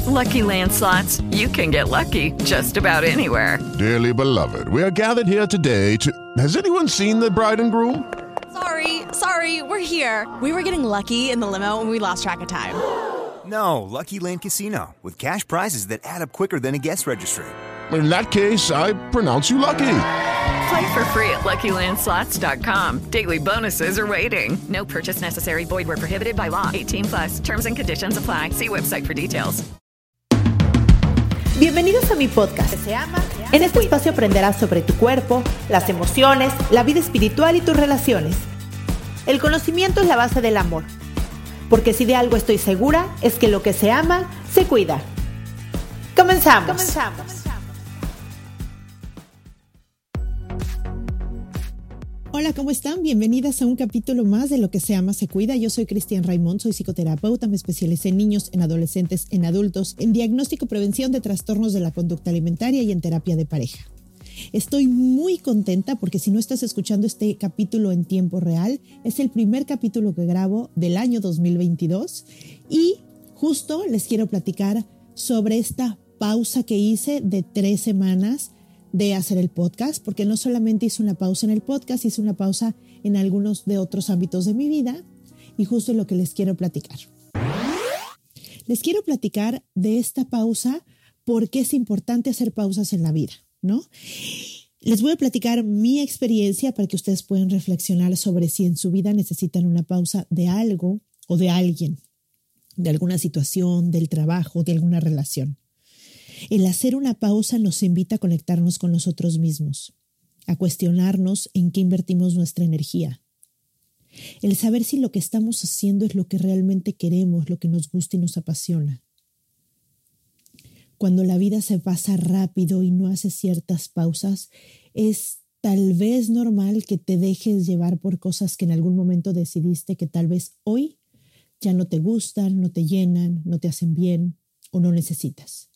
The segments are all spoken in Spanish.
Lucky Land Slots, you can get lucky just about anywhere. Dearly beloved, we are gathered here today to... Has anyone seen the bride and groom? Sorry, we're here. We were getting lucky in the limo and we lost track of time. No, Lucky Land Casino, with cash prizes that add up quicker than a guest registry. In that case, I pronounce you lucky. Play for free at LuckyLandSlots.com. Daily bonuses are waiting. No purchase necessary. Void where prohibited by law. 18+. Terms and conditions apply. See website for details. Bienvenidos a mi podcast. En este espacio aprenderás sobre tu cuerpo, las emociones, la vida espiritual y tus relaciones. El conocimiento es la base del amor. Porque si de algo estoy segura, es que lo que se ama, se cuida. Comenzamos. Hola, ¿cómo están? Bienvenidas a un capítulo más de Lo que se ama, se cuida. Yo soy Cristian Raimond, soy psicoterapeuta, me especialicé en niños, en adolescentes, en adultos, en diagnóstico y prevención de trastornos de la conducta alimentaria y en terapia de pareja. Estoy muy contenta porque si no estás escuchando este capítulo en tiempo real, es el primer capítulo que grabo del año 2022 y justo les quiero platicar sobre esta pausa que hice de 3 semanas de hacer el podcast, porque no solamente hice una pausa en el podcast, hice una pausa en algunos de otros ámbitos de mi vida y justo es lo que les quiero platicar. Les quiero platicar de esta pausa porque es importante hacer pausas en la vida, ¿no? Les voy a platicar mi experiencia para que ustedes puedan reflexionar sobre si en su vida necesitan una pausa de algo o de alguien, de alguna situación, del trabajo, de alguna relación. El hacer una pausa nos invita a conectarnos con nosotros mismos, a cuestionarnos en qué invertimos nuestra energía. El saber si lo que estamos haciendo es lo que realmente queremos, lo que nos gusta y nos apasiona. Cuando la vida se pasa rápido y no haces ciertas pausas, es tal vez normal que te dejes llevar por cosas que en algún momento decidiste que tal vez hoy ya no te gustan, no te llenan, no te hacen bien o no necesitas.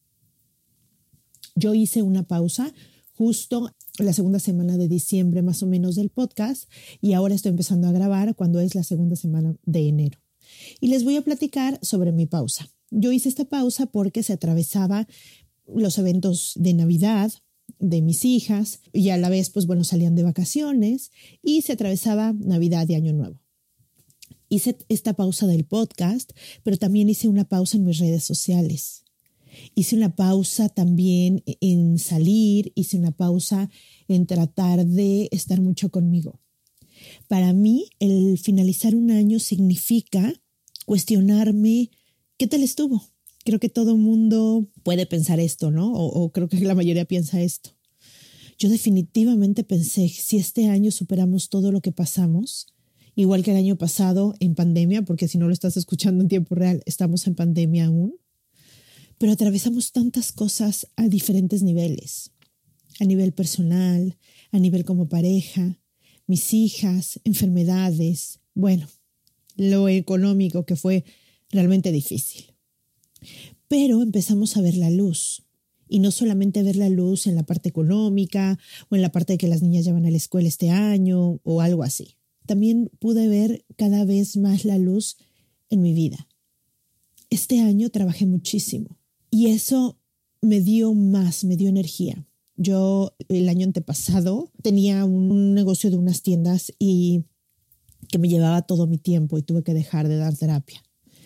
Yo hice una pausa justo la segunda semana de diciembre más o menos del podcast y ahora estoy empezando a grabar cuando es la segunda semana de enero. Y les voy a platicar sobre mi pausa. Yo hice esta pausa porque se atravesaba los eventos de Navidad de mis hijas y a la vez, pues bueno, salían de vacaciones y se atravesaba Navidad y Año Nuevo. Hice esta pausa del podcast, pero también hice una pausa en mis redes sociales. Hice una pausa también en salir, hice una pausa en tratar de estar mucho conmigo. Para mí, el finalizar un año significa cuestionarme qué tal estuvo. Creo que todo mundo puede pensar esto, ¿no? O creo que la mayoría piensa esto. Yo definitivamente pensé, si este año superamos todo lo que pasamos, igual que el año pasado en pandemia, porque si no lo estás escuchando en tiempo real, estamos en pandemia aún, pero atravesamos tantas cosas a diferentes niveles, a nivel personal, a nivel como pareja, mis hijas, enfermedades, bueno, lo económico que fue realmente difícil. Pero empezamos a ver la luz y no solamente ver la luz en la parte económica o en la parte de que las niñas ya van a la escuela este año o algo así. También pude ver cada vez más la luz en mi vida. Este año trabajé muchísimo. Y eso me dio energía. Yo el año antepasado tenía un negocio de unas tiendas y que me llevaba todo mi tiempo y tuve que dejar de dar terapia.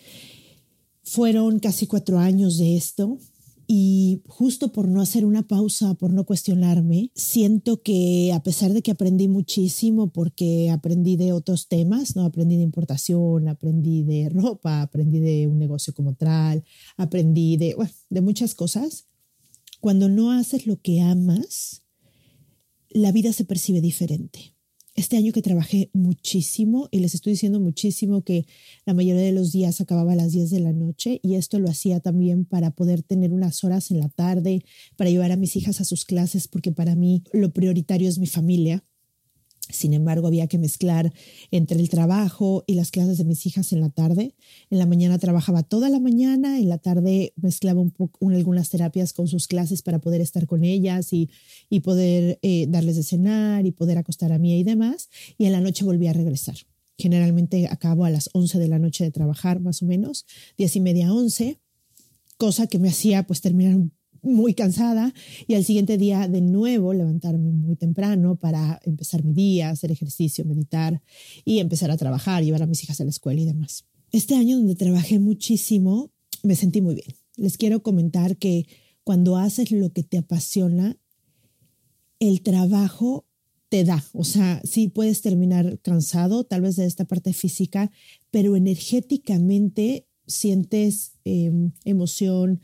Fueron casi 4 años de esto y justo por no hacer una pausa, por no cuestionarme, siento que a pesar de que aprendí muchísimo porque aprendí de otros temas, ¿no? Aprendí de importación, aprendí de ropa, aprendí de un negocio como tal, aprendí de muchas cosas. Cuando no haces lo que amas, la vida se percibe diferente. Este año que trabajé muchísimo, y les estoy diciendo muchísimo que la mayoría de los días acababa a las 10 de la noche y esto lo hacía también para poder tener unas horas en la tarde, para llevar a mis hijas a sus clases, porque para mí lo prioritario es mi familia. Sin embargo, había que mezclar entre el trabajo y las clases de mis hijas en la tarde. En la mañana trabajaba toda la mañana, en la tarde mezclaba algunas terapias con sus clases para poder estar con ellas y poder darles de cenar y poder acostar a Mía y demás. Y en la noche volví a regresar. Generalmente acabo a las 11 de la noche de trabajar, más o menos, 10:30, 11. cosa que me hacía pues terminar muy cansada y al siguiente día de nuevo levantarme muy temprano para empezar mi día, hacer ejercicio, meditar y empezar a trabajar, llevar a mis hijas a la escuela y demás. Este año donde trabajé muchísimo, me sentí muy bien. Les quiero comentar que cuando haces lo que te apasiona, el trabajo te da. O sea, sí puedes terminar cansado, tal vez de esta parte física, pero energéticamente sientes emoción,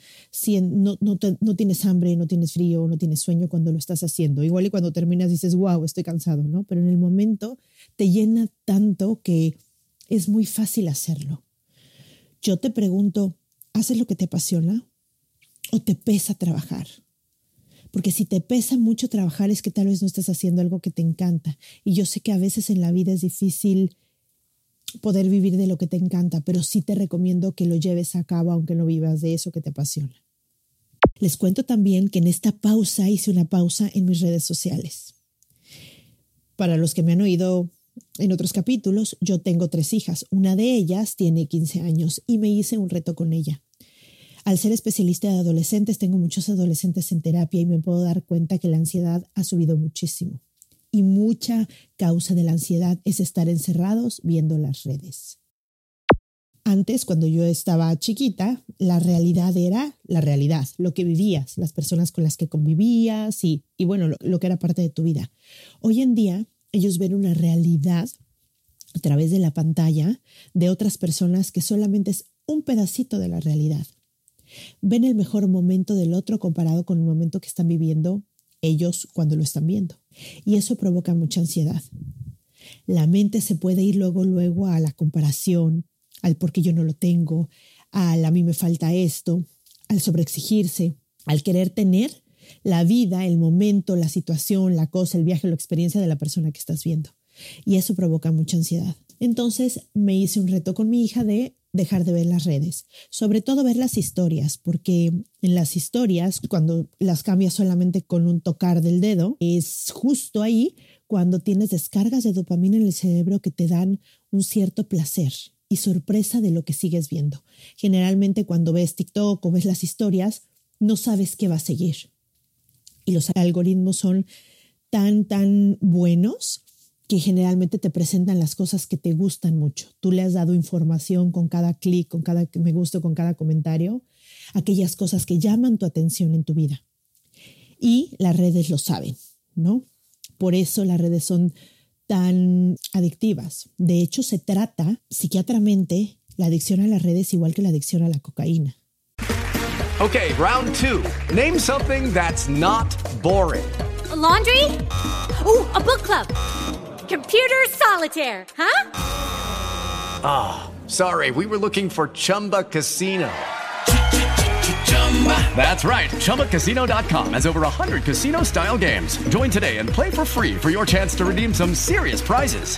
no tienes hambre, no tienes frío, no tienes sueño cuando lo estás haciendo. Igual y cuando terminas dices, wow, estoy cansado, ¿no? Pero en el momento te llena tanto que es muy fácil hacerlo. Yo te pregunto, ¿haces lo que te apasiona o te pesa trabajar? Porque si te pesa mucho trabajar es que tal vez no estás haciendo algo que te encanta. Y yo sé que a veces en la vida es difícil poder vivir de lo que te encanta, pero sí te recomiendo que lo lleves a cabo aunque no vivas de eso que te apasiona. Les cuento también que en esta pausa hice una pausa en mis redes sociales. Para los que me han oído en otros capítulos, yo tengo 3 hijas. Una de ellas tiene 15 años y me hice un reto con ella. Al ser especialista de adolescentes, tengo muchos adolescentes en terapia y me puedo dar cuenta que la ansiedad ha subido muchísimo. Y mucha causa de la ansiedad es estar encerrados viendo las redes. Antes, cuando yo estaba chiquita, la realidad era la realidad, lo que vivías, las personas con las que convivías y bueno, lo que era parte de tu vida. Hoy en día, ellos ven una realidad a través de la pantalla de otras personas que solamente es un pedacito de la realidad. Ven el mejor momento del otro comparado con el momento que están viviendo ellos cuando lo están viendo. Y eso provoca mucha ansiedad. La mente se puede ir luego a la comparación, al por qué yo no lo tengo, al a mí me falta esto, al sobreexigirse, al querer tener la vida, el momento, la situación, la cosa, el viaje, la experiencia de la persona que estás viendo. Y eso provoca mucha ansiedad. Entonces me hice un reto con mi hija de dejar de ver las redes, sobre todo ver las historias, porque en las historias, cuando las cambias solamente con un tocar del dedo, es justo ahí cuando tienes descargas de dopamina en el cerebro que te dan un cierto placer y sorpresa de lo que sigues viendo. Generalmente cuando ves TikTok o ves las historias, no sabes qué va a seguir. Y los algoritmos son tan buenos que generalmente te presentan las cosas que te gustan mucho. Tú le has dado información con cada clic, con cada me gusta, con cada comentario, aquellas cosas que llaman tu atención en tu vida. Y las redes lo saben, ¿no? Por eso las redes son tan adictivas. De hecho, se trata psiquiátricamente la adicción a las redes igual que la adicción a la cocaína. Okay, round 2. Name something that's not boring. A laundry? Ooh, a book club. Computer solitaire, huh? Ah, sorry, we were looking for Chumba Casino. That's right, ChumbaCasino.com has over 100 casino-style games. Join today and play for free for your chance to redeem some serious prizes.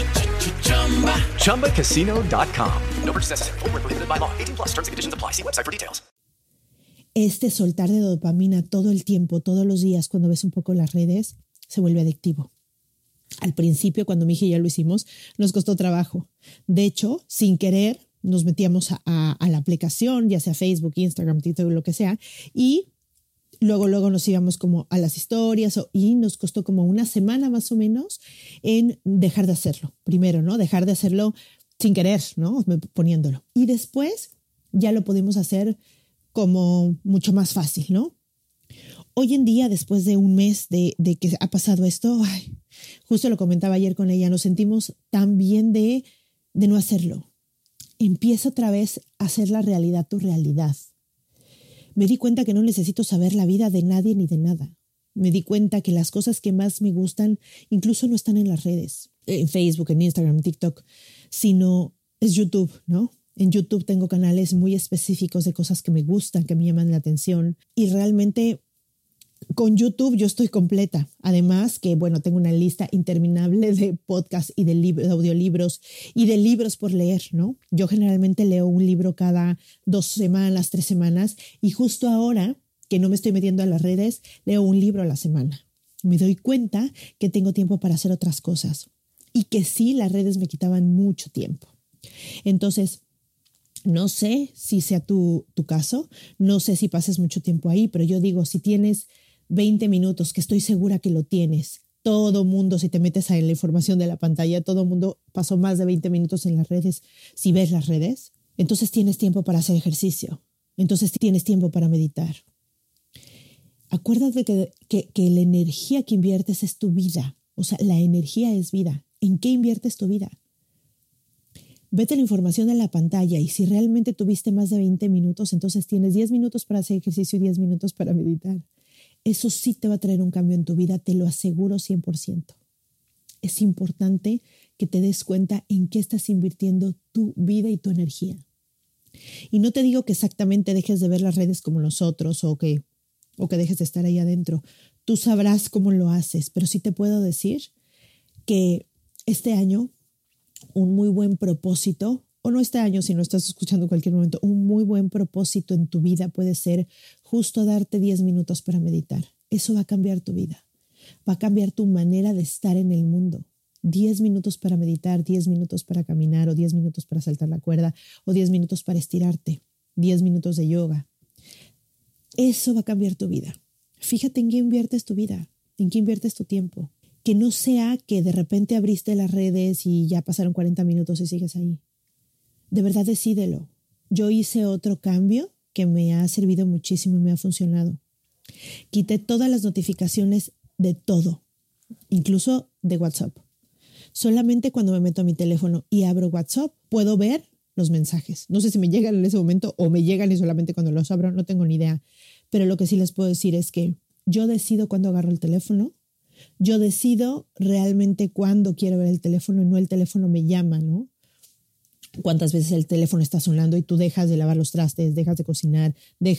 ChumbaCasino.com. No purchase necessary. Void where prohibited by law. 18+ terms and conditions apply. See website for details. Este soltar de dopamina todo el tiempo, todos los días, cuando ves un poco las redes, se vuelve adictivo. Al principio, cuando mi hija y yo lo hicimos, nos costó trabajo. De hecho, sin querer, nos metíamos a la aplicación, ya sea Facebook, Instagram, TikTok, lo que sea, y luego nos íbamos como a las historias y nos costó como una semana más o menos en dejar de hacerlo. Primero, ¿no? Dejar de hacerlo sin querer, ¿no? Poniéndolo. Y después ya lo pudimos hacer como mucho más fácil, ¿no? Hoy en día, después de un mes de que ha pasado esto, justo lo comentaba ayer con ella, nos sentimos tan bien de no hacerlo. Empieza otra vez a hacer la realidad tu realidad. Me di cuenta que no necesito saber la vida de nadie ni de nada. Me di cuenta que las cosas que más me gustan incluso no están en las redes, en Facebook, en Instagram, en TikTok, sino es YouTube, ¿no? En YouTube tengo canales muy específicos de cosas que me gustan, que me llaman la atención y realmente con YouTube yo estoy completa. Además que, bueno, tengo una lista interminable de podcasts y de audiolibros y de libros por leer, ¿no? Yo generalmente leo un libro cada 2 semanas, 3 semanas y justo ahora que no me estoy metiendo a las redes, leo un libro a la semana. Me doy cuenta que tengo tiempo para hacer otras cosas y que sí, las redes me quitaban mucho tiempo. Entonces, No sé si sea tu caso, no sé si pases mucho tiempo ahí, pero yo digo, si tienes 20 minutos, que estoy segura que lo tienes, todo mundo, si te metes en la información de la pantalla, todo mundo pasó más de 20 minutos en las redes, si ves las redes, entonces tienes tiempo para hacer ejercicio, entonces tienes tiempo para meditar. Acuérdate que la energía que inviertes es tu vida, o sea, la energía es vida. ¿En qué inviertes tu vida? Vete la información en la pantalla y si realmente tuviste más de 20 minutos, entonces tienes 10 minutos para hacer ejercicio y 10 minutos para meditar. Eso sí te va a traer un cambio en tu vida, te lo aseguro 100%. Es importante que te des cuenta en qué estás invirtiendo tu vida y tu energía. Y no te digo que exactamente dejes de ver las redes como nosotros o que dejes de estar ahí adentro. Tú sabrás cómo lo haces, pero sí te puedo decir que este año un muy buen propósito, o no este año, si no estás escuchando en cualquier momento, un muy buen propósito en tu vida puede ser justo darte 10 minutos para meditar. Eso va a cambiar tu vida, va a cambiar tu manera de estar en el mundo. 10 minutos para meditar, 10 minutos para caminar, o 10 minutos para saltar la cuerda, o 10 minutos para estirarte, 10 minutos de yoga. Eso va a cambiar tu vida. Fíjate en qué inviertes tu vida, en qué inviertes tu tiempo. Que no sea que de repente abriste las redes y ya pasaron 40 minutos y sigues ahí. De verdad, decídelo. Yo hice otro cambio que me ha servido muchísimo y me ha funcionado. Quité todas las notificaciones de todo, incluso de WhatsApp. Solamente cuando me meto a mi teléfono y abro WhatsApp, puedo ver los mensajes. No sé si me llegan en ese momento o me llegan y solamente cuando los abro, no tengo ni idea. Pero lo que sí les puedo decir es que yo decido cuándo agarro el teléfono. Yo decido realmente cuándo quiero ver el teléfono y no el teléfono me llama, ¿no? Cuántas veces el teléfono está sonando y tú dejas de lavar los trastes, dejas de cocinar,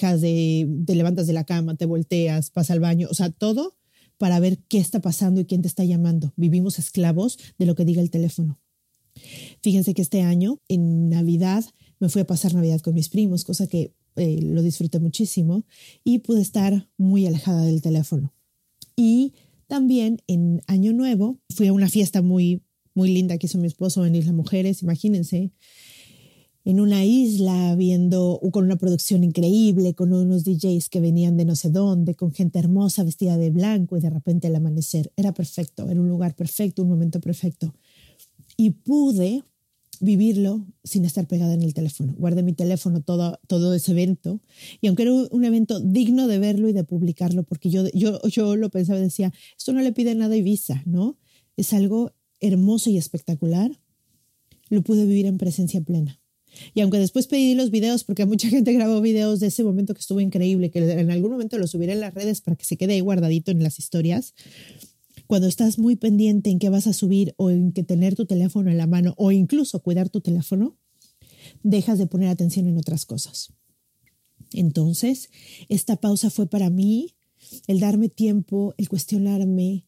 te levantas de la cama, te volteas, vas al baño, o sea, todo para ver qué está pasando y quién te está llamando. Vivimos esclavos de lo que diga el teléfono. Fíjense que este año, en Navidad, me fui a pasar Navidad con mis primos, cosa que lo disfruté muchísimo y pude estar muy alejada del teléfono. Y también en Año Nuevo fui a una fiesta muy, muy linda que hizo mi esposo en Isla Mujeres, imagínense, en una isla con una producción increíble, con unos DJs que venían de no sé dónde, con gente hermosa vestida de blanco y de repente el amanecer. Era perfecto, era un lugar perfecto, un momento perfecto. Y pude vivirlo sin estar pegada en el teléfono. Guardé mi teléfono todo ese evento y aunque era un evento digno de verlo y de publicarlo, porque yo lo pensaba y decía, esto no le pide nada a Ibiza, ¿no? Es algo hermoso y espectacular. Lo pude vivir en presencia plena. Y aunque después pedí los videos, porque mucha gente grabó videos de ese momento que estuvo increíble, que en algún momento lo subiré en las redes para que se quede ahí guardadito en las historias. Cuando estás muy pendiente en qué vas a subir o en que tener tu teléfono en la mano o incluso cuidar tu teléfono, dejas de poner atención en otras cosas. Entonces, esta pausa fue para mí el darme tiempo, el cuestionarme,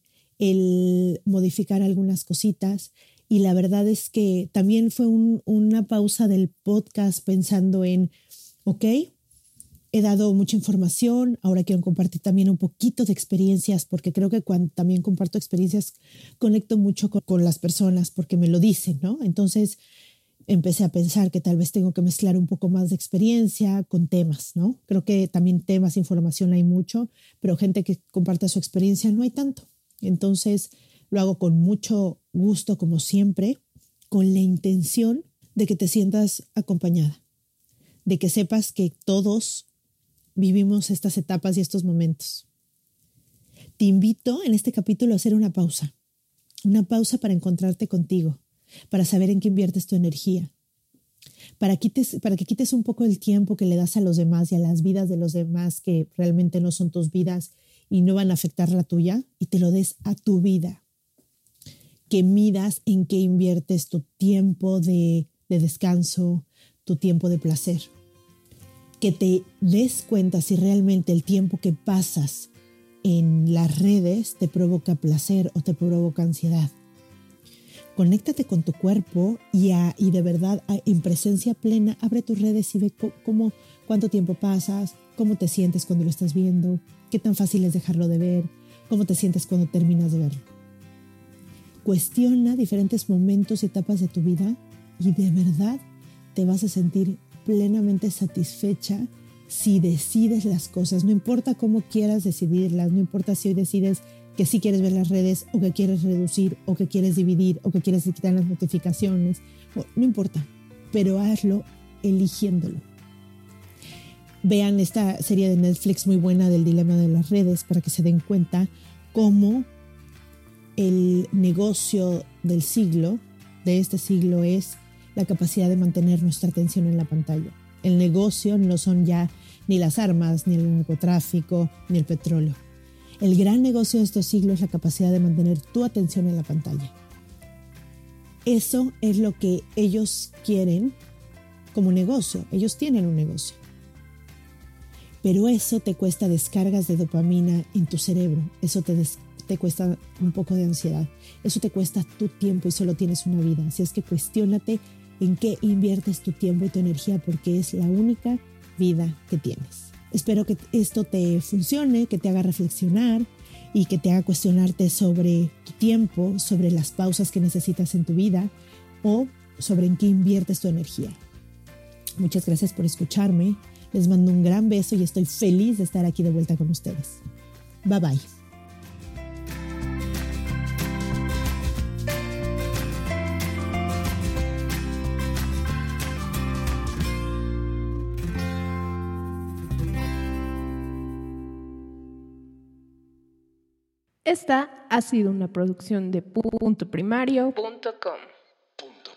el modificar algunas cositas. Y la verdad es que también fue una pausa del podcast pensando en, ok, he dado mucha información, ahora quiero compartir también un poquito de experiencias, porque creo que cuando también comparto experiencias conecto mucho con las personas porque me lo dicen, ¿no? Entonces empecé a pensar que tal vez tengo que mezclar un poco más de experiencia con temas, ¿no? Creo que también temas, información hay mucho, pero gente que comparta su experiencia no hay tanto. Entonces lo hago con mucho gusto, como siempre, con la intención de que te sientas acompañada, de que sepas que todos vivimos estas etapas y estos momentos. Te invito en este capítulo a hacer una pausa para encontrarte contigo, para saber en qué inviertes tu energía, para que quites un poco el tiempo que le das a los demás y a las vidas de los demás que realmente no son tus vidas y no van a afectar la tuya, y te lo des a tu vida. Que midas en qué inviertes tu tiempo de descanso, tu tiempo de placer. Que te des cuenta si realmente el tiempo que pasas en las redes te provoca placer o te provoca ansiedad. Conéctate con tu cuerpo y de verdad en presencia plena abre tus redes y ve cuánto tiempo pasas, cómo te sientes cuando lo estás viendo, qué tan fácil es dejarlo de ver, cómo te sientes cuando terminas de verlo. Cuestiona diferentes momentos y etapas de tu vida y de verdad te vas a sentir plenamente satisfecha si decides las cosas. No importa cómo quieras decidirlas, no importa si hoy decides que sí quieres ver las redes o que quieres reducir o que quieres dividir o que quieres quitar las notificaciones. No importa, pero hazlo eligiéndolo. Vean esta serie de Netflix muy buena del dilema de las redes para que se den cuenta cómo el negocio del siglo, de este siglo, es la capacidad de mantener nuestra atención en la pantalla. El negocio no son ya ni las armas, ni el narcotráfico, ni el petróleo. El gran negocio de estos siglos es la capacidad de mantener tu atención en la pantalla. Eso es lo que ellos quieren como negocio. Ellos tienen un negocio. Pero eso te cuesta descargas de dopamina en tu cerebro. Eso te cuesta un poco de ansiedad. Eso te cuesta tu tiempo y solo tienes una vida. Así es que cuestiónate en qué inviertes tu tiempo y tu energía, porque es la única vida que tienes. Espero que esto te funcione, que te haga reflexionar y que te haga cuestionarte sobre tu tiempo, sobre las pausas que necesitas en tu vida o sobre en qué inviertes tu energía. Muchas gracias por escucharme. Les mando un gran beso y estoy feliz de estar aquí de vuelta con ustedes. Bye bye. Esta ha sido una producción de puntoprimario.com.